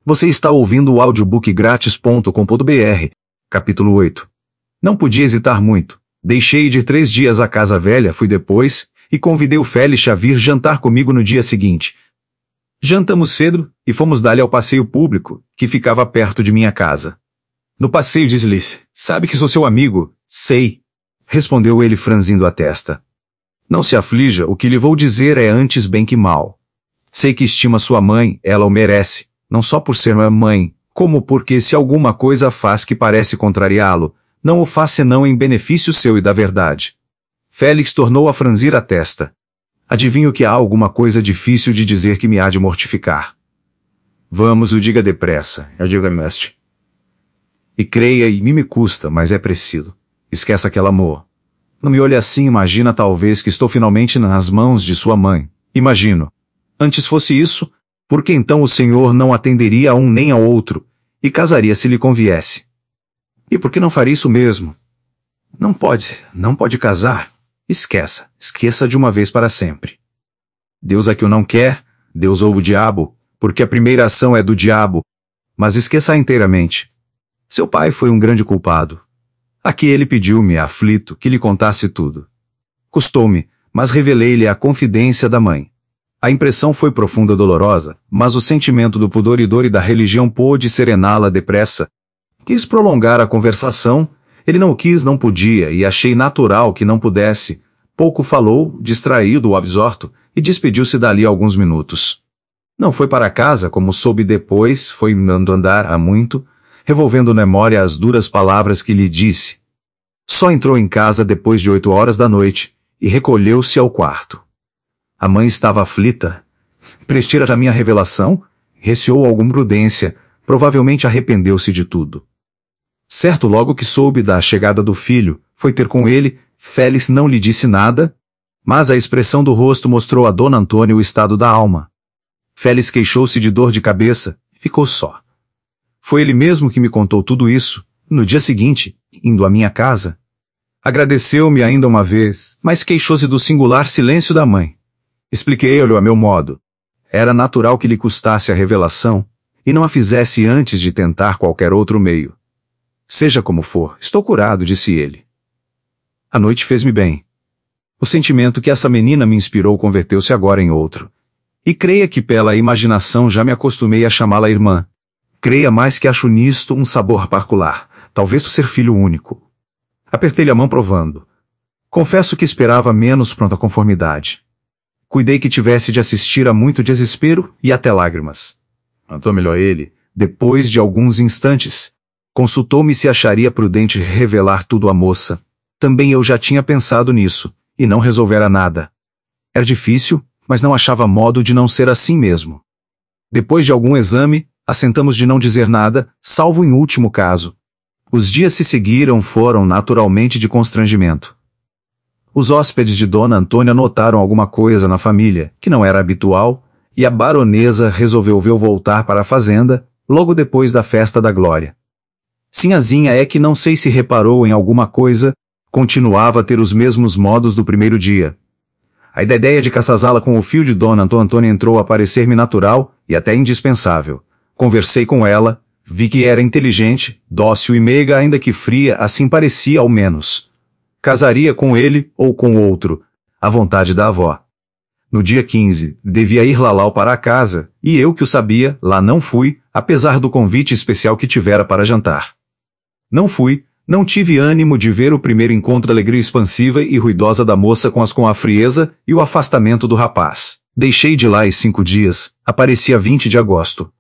Você está ouvindo o audiobookgratis.com.br, capítulo 8. Não podia hesitar muito. Deixei de ir 3 dias à casa velha, fui depois, e convidei o Félix a vir jantar comigo no dia seguinte. Jantamos cedo, e fomos dali ao passeio público, que ficava perto de minha casa. No passeio disse-lhe, sabe que sou seu amigo? Sei. Respondeu ele franzindo a testa. Não se aflija, o que lhe vou dizer é antes bem que mal. Sei que estima sua mãe, ela o merece, não só por ser uma mãe, como porque se alguma coisa faz que parece contrariá-lo, não o faz senão em benefício seu e da verdade. Félix tornou a franzir a testa. Adivinho que há alguma coisa difícil de dizer que me há de mortificar. Vamos, o diga depressa, eu digo mestre. E creia, e me custa, mas é preciso. Esqueça aquele amor. Não me olhe assim, imagina talvez que estou finalmente nas mãos de sua mãe. Imagino. Antes fosse isso, por que então o Senhor não atenderia a um nem ao outro, e casaria se lhe conviesse? E por que não faria isso mesmo? Não pode casar. Esqueça de uma vez para sempre. Deus é que o não quer, Deus ou o diabo, porque a primeira ação é do diabo, mas esqueça inteiramente. Seu pai foi um grande culpado. Aqui ele pediu-me, aflito, que lhe contasse tudo. Custou-me, mas revelei-lhe a confidência da mãe. A impressão foi profunda e dolorosa, mas o sentimento do pudor e dor e da religião pôde serená-la depressa. Quis prolongar a conversação, ele não quis, não podia, e achei natural que não pudesse. Pouco falou, distraído ou absorto, e despediu-se dali alguns minutos. Não foi para casa, como soube depois, foi andando andar há muito, revolvendo na memória as duras palavras que lhe disse. Só entrou em casa depois de 8 horas da noite, e recolheu-se ao quarto. A mãe estava aflita. Prestira a minha revelação? Receou alguma prudência, provavelmente arrependeu-se de tudo. Certo, logo que soube da chegada do filho, foi ter com ele, Félix não lhe disse nada, mas a expressão do rosto mostrou a Dona Antônia o estado da alma. Félix queixou-se de dor de cabeça, ficou só. Foi ele mesmo que me contou tudo isso, no dia seguinte, indo à minha casa. Agradeceu-me ainda uma vez, mas queixou-se do singular silêncio da mãe. Expliquei-lhe a meu modo. Era natural que lhe custasse a revelação, e não a fizesse antes de tentar qualquer outro meio. Seja como for, estou curado, disse ele. A noite fez-me bem. O sentimento que essa menina me inspirou converteu-se agora em outro. E creia que pela imaginação já me acostumei a chamá-la irmã. Creia mais que acho nisto um sabor particular, talvez por ser filho único. Apertei-lhe a mão provando. Confesso que esperava menos pronta conformidade. Cuidei que tivesse de assistir a muito desespero e até lágrimas. Notou melhor ele, depois de alguns instantes. Consultou-me se acharia prudente revelar tudo à moça. Também eu já tinha pensado nisso, e não resolvera nada. Era difícil, mas não achava modo de não ser assim mesmo. Depois de algum exame, assentamos de não dizer nada, salvo em último caso. Os dias se seguiram foram naturalmente de constrangimento. Os hóspedes de Dona Antônia notaram alguma coisa na família, que não era habitual, e a baronesa resolveu vê-lo voltar para a fazenda, logo depois da festa da Glória. Sinhazinha é que não sei se reparou em alguma coisa, continuava a ter os mesmos modos do primeiro dia. A ideia de casá-la com o filho de Dona Antônia entrou a parecer-me natural e até indispensável. Conversei com ela, vi que era inteligente, dócil e meiga, ainda que fria, assim parecia ao menos. Casaria com ele ou com outro, à vontade da avó. No dia 15, devia ir Lalau para a casa, e eu que o sabia, lá não fui, apesar do convite especial que tivera para jantar. Não fui, não tive ânimo de ver o primeiro encontro da alegria expansiva e ruidosa da moça com a frieza e o afastamento do rapaz. Deixei de lá e 5 dias, aparecia 20 de agosto.